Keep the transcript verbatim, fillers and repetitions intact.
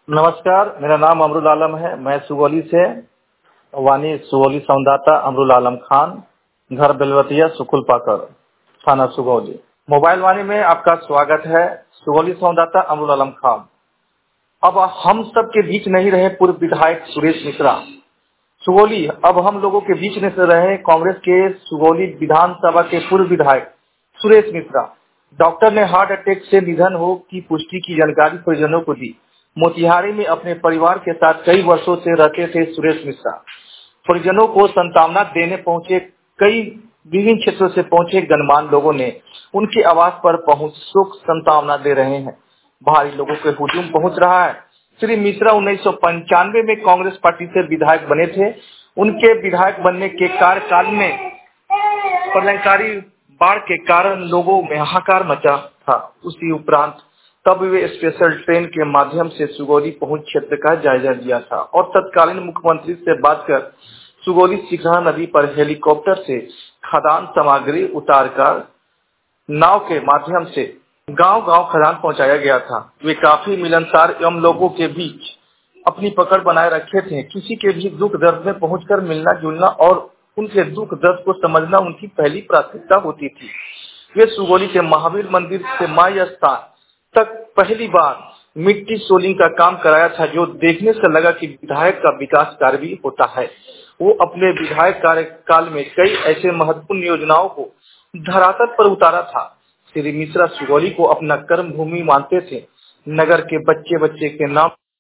नमस्कार, मेरा नाम अमरुल आलम है। मैं सुगौली से वानी सुगौली संवाददाता अमरुल आलम खान, घर बेलवतिया सुकुल पाकर, थाना सुगौली। मोबाइल वाणी में आपका स्वागत है। सुगौली संवाददाता अमरुल आलम खान। अब हम सब के बीच नहीं रहे पूर्व विधायक सुरेश मिश्रा। सुगौली अब हम लोगों के बीच में से रहे कांग्रेस के सुगौली विधानसभा के पूर्व विधायक सुरेश मिश्रा। डॉक्टर ने हार्ट अटैक से निधन हो की पुष्टि की जानकारी परिजनों को दी। मोतिहारी में अपने परिवार के साथ कई वर्षों से रहते थे सुरेश मिश्रा। परिजनों को सांत्वना देने पहुंचे कई विभिन्न क्षेत्रों से पहुंचे गणमान्य लोगों ने उनके आवास पर पहुंच शोक सांत्वना दे रहे हैं। भारी लोगों के हुजूम पहुंच रहा है। श्री मिश्रा उन्नीस सौ पंचानवे में कांग्रेस पार्टी से विधायक बने थे। उनके विधायक बनने के कार्यकाल में प्रलयकारी बाढ़ के कारण लोगों में हाहाकार मचा था। उसी उपरांत तब वे स्पेशल ट्रेन के माध्यम से सुगौली पहुंच क्षेत्र का जायजा लिया था और तत्कालीन मुख्यमंत्री से बात कर सुगौली सिकरहा नदी पर हेलीकॉप्टर से खदान सामग्री उतारकर नाव के माध्यम से गांव-गांव खदान पहुंचाया गया था। वे काफी मिलनसार एवं लोगों के बीच अपनी पकड़ बनाए रखे थे। किसी के भी दुख दर्द में पहुंचकर मिलना जुलना और उनके दुख दर्द को समझना उनकी पहली प्राथमिकता होती थी। वे सुगौली के महावीर मंदिर से माई स्थान तक पहली बार मिट्टी सोलिंग का काम कराया था, जो देखने से लगा कि विधायक का विकास कार्य भी होता है। वो अपने विधायक कार्यकाल में कई ऐसे महत्वपूर्ण योजनाओं को धरातल पर उतारा था। श्री मिश्रा सुगौली को अपना कर्म भूमि मानते थे। नगर के बच्चे बच्चे के नाम